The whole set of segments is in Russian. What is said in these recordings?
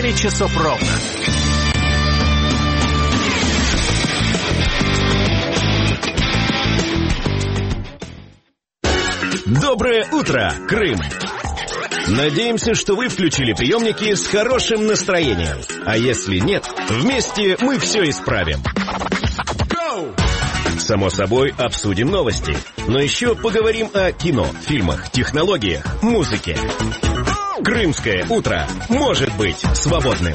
9 часов ровно. Доброе утро, Крым! Надеемся, что вы включили приемники с хорошим настроением. А если нет, вместе мы все исправим. Само собой, обсудим новости. Но еще поговорим о кино, фильмах, технологиях, музыке. Крымское утро может быть свободным.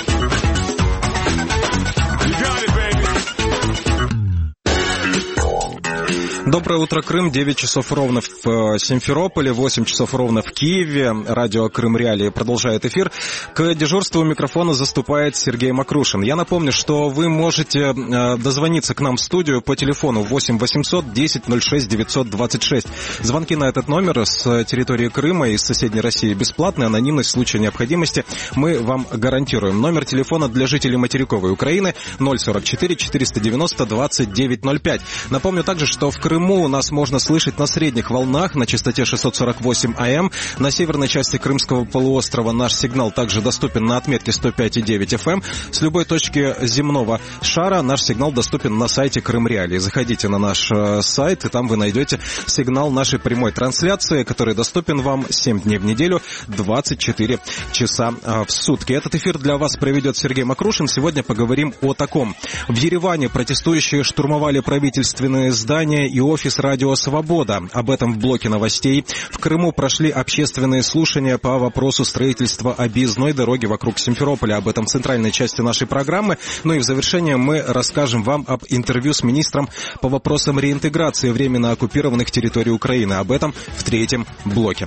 Доброе утро, Крым. 9 часов ровно в Симферополе, 8 часов ровно в Киеве. Радио Крым Реалии продолжает эфир. К дежурству микрофона заступает Сергей Макрушин. Я напомню, что вы можете дозвониться к нам в студию по телефону 8 800 10 06 926. Звонки на этот номер с территории Крыма и с соседней России бесплатные. Анонимность в случае необходимости мы вам гарантируем. Номер телефона для жителей материковой Украины 044 490 2905. Напомню также, что в Крыму у нас можно слышать на средних волнах на частоте 648 АМ. На северной части Крымского полуострова наш сигнал также доступен на отметке 105,9 FM. С любой точки земного шара наш сигнал доступен на сайте Крым Реалии. Заходите на наш сайт, и там вы найдете сигнал нашей прямой трансляции, который доступен вам 7 дней в неделю, 24 часа в сутки. Этот эфир для вас проведет Сергей Макрушин. Сегодня поговорим о таком. В Ереване протестующие штурмовали правительственные здания и офис «Радио Свобода». Об этом в блоке новостей. В Крыму прошли общественные слушания по вопросу строительства объездной дороги вокруг Симферополя. Об этом в центральной части нашей программы. Ну и в завершение мы расскажем вам об интервью с министром по вопросам реинтеграции временно оккупированных территорий Украины. Об этом в третьем блоке.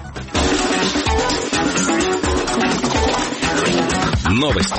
Новости.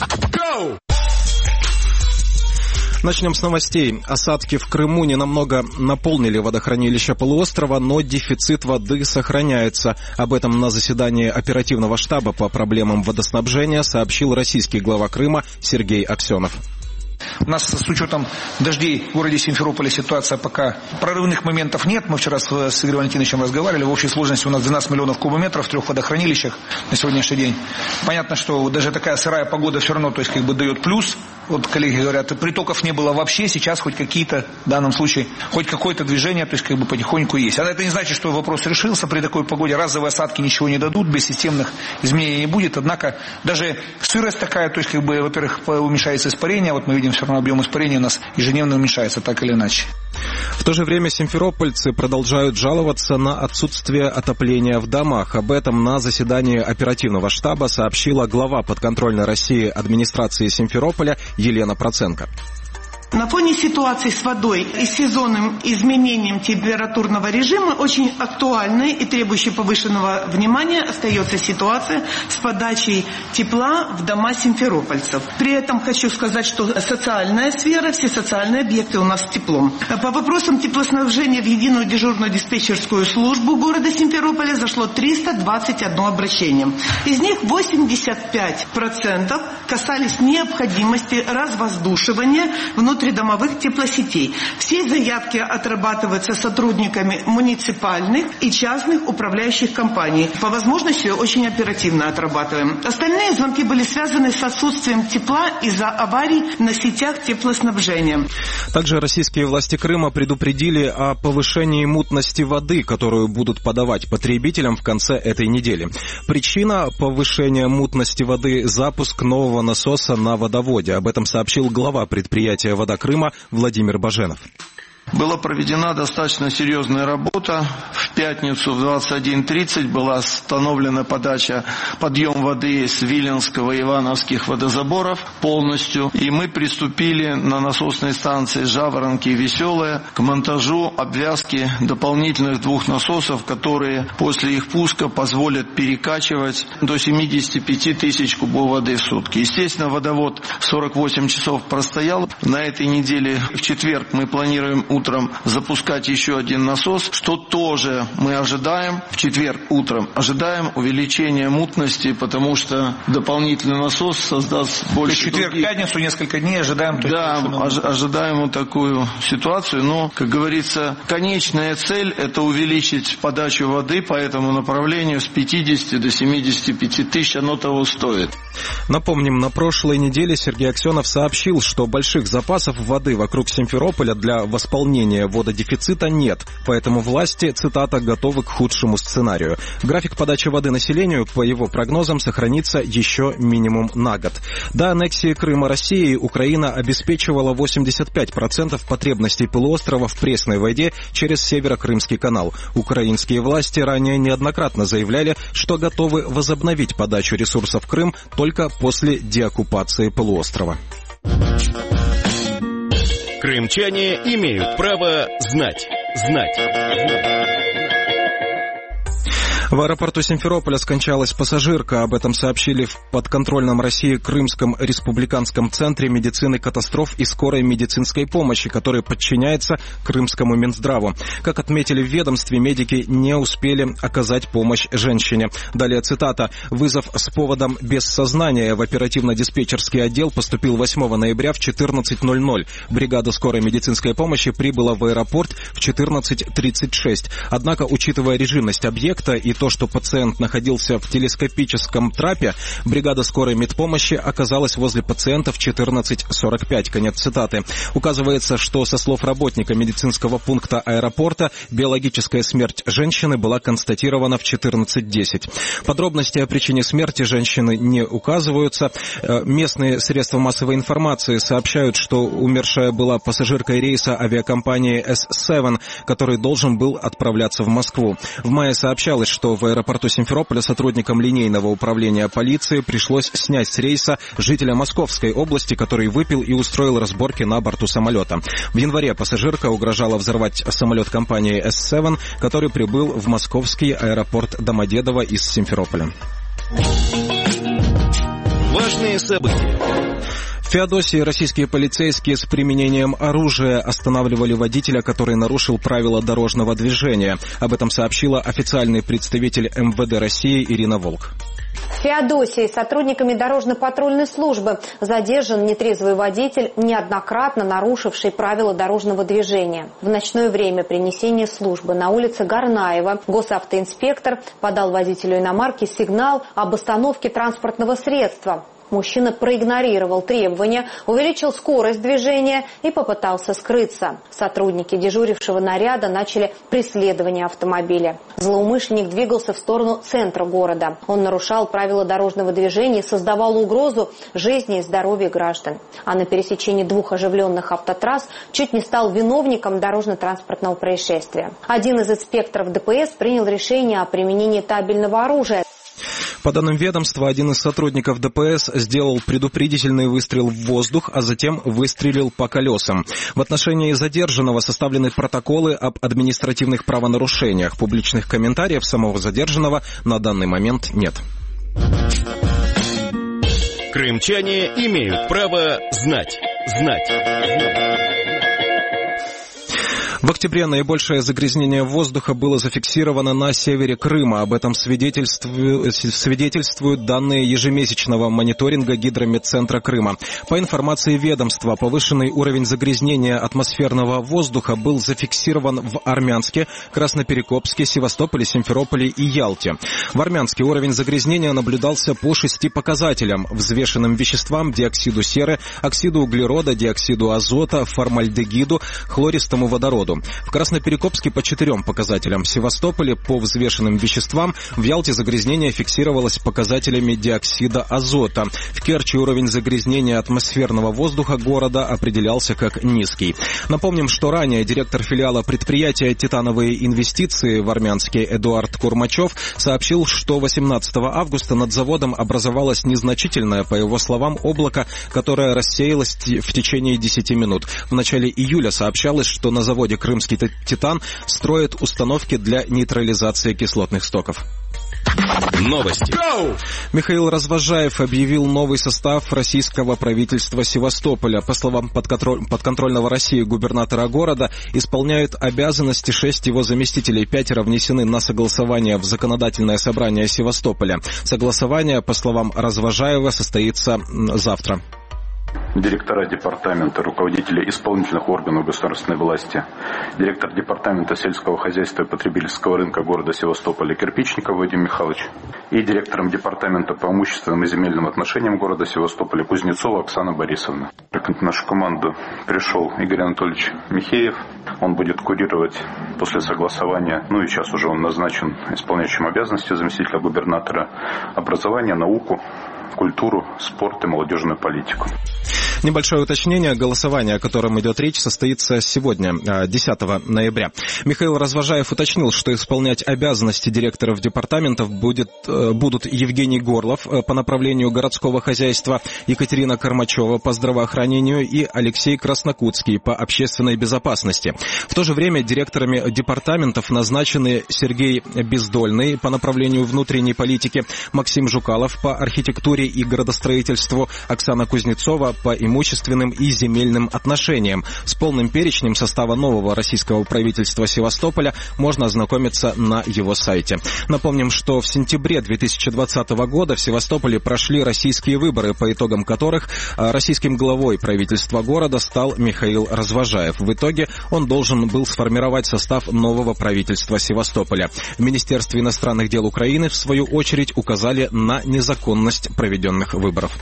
Начнем с новостей. Осадки в Крыму ненамного наполнили водохранилища полуострова, но дефицит воды сохраняется. Об этом на заседании оперативного штаба по проблемам водоснабжения сообщил российский глава Крыма Сергей Аксенов. У нас с учетом дождей в городе Симферополе ситуация пока прорывных моментов нет. Мы вчера с Игорем Валентиновичем разговаривали. В общей сложности у нас 12 миллионов кубометров в 3 водохранилищах на сегодняшний день. Понятно, что даже такая сырая погода все равно, то есть дает плюс. Вот коллеги говорят, притоков не было вообще, сейчас хоть какие-то, в данном случае, хоть какое-то движение, то есть потихоньку есть. А это не значит, что вопрос решился при такой погоде. Разовые осадки ничего не дадут, без системных изменений не будет. Однако даже сырость такая, то есть во-первых, уменьшается испарение. Вот мы видим, все равно объем испарения у нас ежедневно уменьшается, так или иначе. В то же время симферопольцы продолжают жаловаться на отсутствие отопления в домах. Об этом на заседании оперативного штаба сообщила глава подконтрольной России администрации Симферополя Елена Проценко. На фоне ситуации с водой и сезонным изменением температурного режима очень актуальной и требующей повышенного внимания остается ситуация с подачей тепла в дома симферопольцев. При этом хочу сказать, что социальная сфера, все социальные объекты у нас с теплом. По вопросам теплоснабжения в единую дежурную диспетчерскую службу города Симферополя зашло 321 обращение. Из них 85% касались необходимости развоздушивания внутридомовых теплосетей. Все заявки отрабатываются сотрудниками муниципальных и частных управляющих компаний. По возможности очень оперативно отрабатываем. Остальные звонки были связаны с отсутствием тепла из-за аварий на сетях теплоснабжения. Также российские власти Крыма предупредили о повышении мутности воды, которую будут подавать потребителям в конце этой недели. Причина повышения мутности воды – запуск нового насоса на водоводе. Об этом сообщил глава предприятия «Вода Крыма» Владимир Баженов. Была проведена достаточно серьезная работа. В пятницу в 21:30 была остановлена подъем воды с Виленского и Ивановских водозаборов полностью. И мы приступили на насосной станции Жаворонки и Веселая к монтажу обвязки дополнительных 2 насосов, которые после их пуска позволят перекачивать до 75 тысяч кубов воды в сутки. Естественно, водовод 48 часов простоял. На этой неделе в четверг мы планируем утром запускать еще один насос, что тоже мы ожидаем. В четверг утром ожидаем увеличения мутности, потому что дополнительный насос создаст больше. В четверг, пятницу, несколько дней ожидаем. Да, ожидаем вот такую ситуацию, но, как говорится, конечная цель – это увеличить подачу воды по этому направлению с 50 до 75 тысяч, оно того стоит. Напомним, на прошлой неделе Сергей Аксенов сообщил, что больших запасов воды вокруг Симферополя для восполнения вододефицита нет, поэтому власти, цитата, готовы к худшему сценарию. График подачи воды населению, по его прогнозам, сохранится еще минимум на год. До аннексии Крыма Россией Украина обеспечивала 85% потребностей полуострова в пресной воде через Северо-Крымский канал. Украинские власти ранее неоднократно заявляли, что готовы возобновить подачу ресурсов в Крым только после деоккупации полуострова. Крымчане имеют право знать. В аэропорту Симферополя скончалась пассажирка. Об этом сообщили в подконтрольном России Крымском республиканском центре медицины катастроф и скорой медицинской помощи, который подчиняется Крымскому Минздраву. Как отметили в ведомстве, медики не успели оказать помощь женщине. Далее цитата. «Вызов с поводом без сознания в оперативно-диспетчерский отдел поступил 8 ноября в 14:00. Бригада скорой медицинской помощи прибыла в аэропорт в 14:36. Однако, учитывая режимность объекта и то, что пациент находился в телескопическом трапе, бригада скорой медпомощи оказалась возле пациента в 14:45. Конец цитаты. Указывается, что со слов работника медицинского пункта аэропорта биологическая смерть женщины была констатирована в 14:10. Подробности о причине смерти женщины не указываются. Местные средства массовой информации сообщают, что умершая была пассажиркой рейса авиакомпании S7, который должен был отправляться в Москву. В мае сообщалось, что в аэропорту Симферополя сотрудникам линейного управления полиции пришлось снять с рейса жителя Московской области, который выпил и устроил разборки на борту самолета. В январе пассажирка угрожала взорвать самолет компании S7, который прибыл в московский аэропорт Домодедово из Симферополя. Важные события. В Феодосии российские полицейские с применением оружия останавливали водителя, который нарушил правила дорожного движения. Об этом сообщила официальный представитель МВД России Ирина Волк. В Феодосии сотрудниками дорожно-патрульной службы задержан нетрезвый водитель, неоднократно нарушивший правила дорожного движения. В ночное время при несении службы на улице Горнаева госавтоинспектор подал водителю иномарки сигнал об остановке транспортного средства. Мужчина проигнорировал требования, увеличил скорость движения и попытался скрыться. Сотрудники дежурившего наряда начали преследование автомобиля. Злоумышленник двигался в сторону центра города. Он нарушал правила дорожного движения и создавал угрозу жизни и здоровью граждан. А на пересечении двух оживленных автотрасс чуть не стал виновником дорожно-транспортного происшествия. Один из инспекторов ДПС принял решение о применении табельного оружия. По данным ведомства, один из сотрудников ДПС сделал предупредительный выстрел в воздух, а затем выстрелил по колесам. В отношении задержанного составлены протоколы об административных правонарушениях. Публичных комментариев самого задержанного на данный момент нет. Крымчане имеют право знать. В октябре наибольшее загрязнение воздуха было зафиксировано на севере Крыма. Об этом свидетельствуют данные ежемесячного мониторинга Гидрометцентра Крыма. По информации ведомства, повышенный уровень загрязнения атмосферного воздуха был зафиксирован в Армянске, Красноперекопске, Севастополе, Симферополе и Ялте. В Армянске уровень загрязнения наблюдался по 6 показателям: взвешенным веществам, диоксиду серы, оксиду углерода, диоксиду азота, формальдегиду, хлористому водороду. В Красноперекопске по 4 показателям, в Севастополе по взвешенным веществам, в Ялте загрязнение фиксировалось показателями диоксида азота. В Керчи уровень загрязнения атмосферного воздуха города определялся как низкий. Напомним, что ранее директор филиала предприятия «Титановые инвестиции» в Армянске Эдуард Курмачев сообщил, что 18 августа над заводом образовалось незначительное, по его словам, облако, которое рассеялось в течение 10 минут. В начале июля сообщалось, что на заводе «Крымский Титан» строят установки для нейтрализации кислотных стоков. Новости. Go! Михаил Развожаев объявил новый состав российского правительства Севастополя. По словам подконтрольного России губернатора города, исполняют обязанности 6 его заместителей. 5 внесены на согласование в законодательное собрание Севастополя. Согласование, по словам Развожаева, состоится завтра. Директора департамента, руководители исполнительных органов государственной власти, директор департамента сельского хозяйства и потребительского рынка города Севастополя Кирпичников Вадим Михайлович и директором департамента по имущественным и земельным отношениям города Севастополя Кузнецова Оксана Борисовна. В нашу команду пришел Игорь Анатольевич Михеев. Он будет курировать после согласования, и сейчас уже он назначен исполняющим обязанности заместителя губернатора, образование, науку, культуру, спорт и молодежную политику. Небольшое уточнение. Голосование, о котором идет речь, состоится сегодня, 10 ноября. Михаил Развожаев уточнил, что исполнять обязанности директоров департаментов будут Евгений Горлов по направлению городского хозяйства, Екатерина Кормачева по здравоохранению и Алексей Краснокутский по общественной безопасности. В то же время директорами департаментов назначены Сергей Бездольный по направлению внутренней политики, Максим Жукалов по архитектуре и градостроительству, Оксана Кузнецова по имущественным и земельным отношениям. С полным перечнем состава нового российского правительства Севастополя можно ознакомиться на его сайте. Напомним, что в сентябре 2020 года в Севастополе прошли российские выборы, по итогам которых российским главой правительства города стал Михаил Развожаев. В итоге он должен был сформировать состав нового правительства Севастополя. В Министерстве иностранных дел Украины, в свою очередь, указали на незаконность проведенных выборов.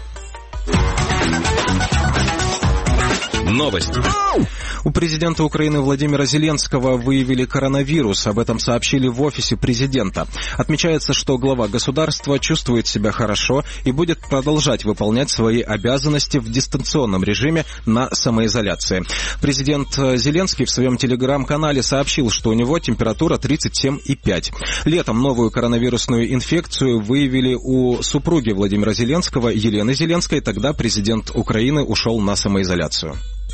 Новости. У президента Украины Владимира Зеленского выявили коронавирус. Об этом сообщили в офисе президента. Отмечается, что глава государства чувствует себя хорошо и будет продолжать выполнять свои обязанности в дистанционном режиме на самоизоляции. Президент Зеленский в своем телеграм-канале сообщил, что у него температура 37,5. Летом новую коронавирусную инфекцию выявили у супруги Владимира Зеленского, Елены Зеленской. Тогда президент Украины ушел на самоизоляцию.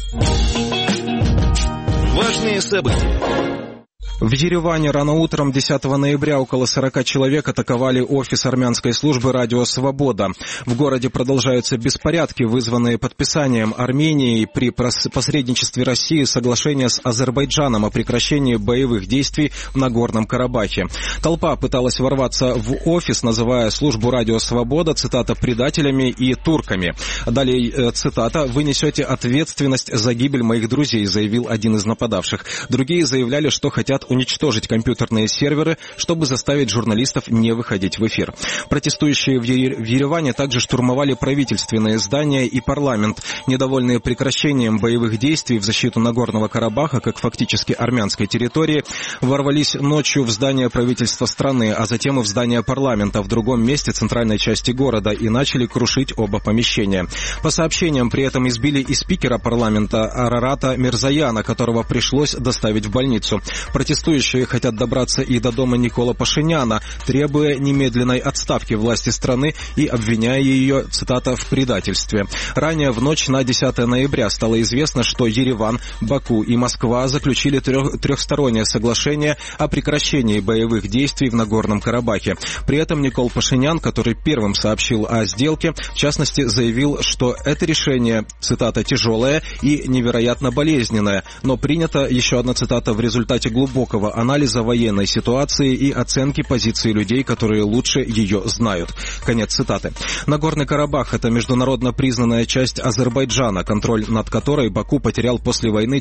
Важные события. В Ереване рано утром 10 ноября около 40 человек атаковали офис армянской службы «Радио Свобода». В городе продолжаются беспорядки, вызванные подписанием Армении при посредничестве России соглашения с Азербайджаном о прекращении боевых действий в Нагорном Карабахе. Толпа пыталась ворваться в офис, называя службу «Радио Свобода», цитата, «предателями и турками». Далее, цитата, «Вы несете ответственность за гибель моих друзей», заявил один из нападавших. Другие заявляли, что хотят уничтожить компьютерные серверы, чтобы заставить журналистов не выходить в эфир. Протестующие в Ереване также штурмовали правительственные здания и парламент. Недовольные прекращением боевых действий в защиту Нагорного Карабаха, как фактически армянской территории, ворвались ночью в здание правительства страны, а затем и в здание парламента в другом месте центральной части города и начали крушить оба помещения. По сообщениям, при этом избили и спикера парламента Арарата Мирзаяна, которого пришлось доставить в больницу. Протестующие хотят добраться и до дома Никола Пашиняна, требуя немедленной отставки власти страны и обвиняя ее, цитата, в предательстве. Ранее в ночь на 10 ноября стало известно, что Ереван, Баку и Москва заключили трехстороннее соглашение о прекращении боевых действий в Нагорном Карабахе. При этом Никол Пашинян, который первым сообщил о сделке, в частности заявил, что это решение, цитата, тяжелое и невероятно болезненное, но принято, еще одна цитата, в результате глубокого анализа военной ситуации и оценки позиции людей, которые лучше ее знают. Конец цитаты. Нагорный Карабах – это международно признанная часть Азербайджана, контроль над которой Баку потерял после войны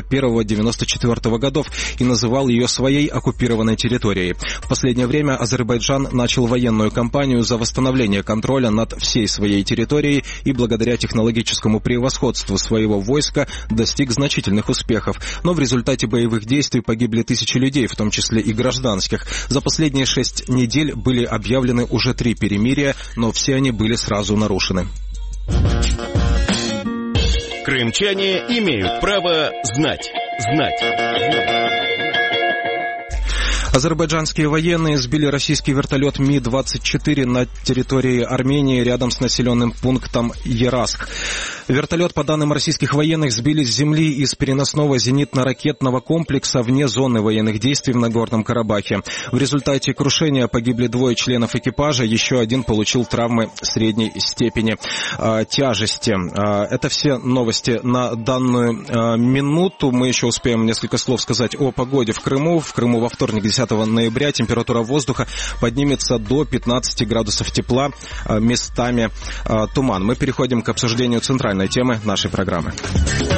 91-94 годов и называл ее своей оккупированной территорией. В последнее время Азербайджан начал военную кампанию за восстановление контроля над всей своей территорией и благодаря технологическому превосходству своего войска достиг значительных успехов. Но в результате боевых действий погибли тысячи людей, в том числе и гражданских. За последние 6 недель были объявлены уже 3 перемирия, но все они были сразу нарушены. Крымчане имеют право знать. Азербайджанские военные сбили российский вертолет Ми-24 на территории Армении рядом с населенным пунктом Ераск. Вертолет, по данным российских военных, сбили с земли из переносного зенитно-ракетного комплекса вне зоны военных действий в Нагорном Карабахе. В результате крушения погибли 2 членов экипажа, еще 1 получил травмы средней степени тяжести. Это все новости на данную минуту. Мы еще успеем несколько слов сказать о погоде в Крыму. В Крыму во вторник, 10 ноября, температура воздуха поднимется до 15 градусов тепла, местами туман. Мы переходим к обсуждению центральной темы нашей программы.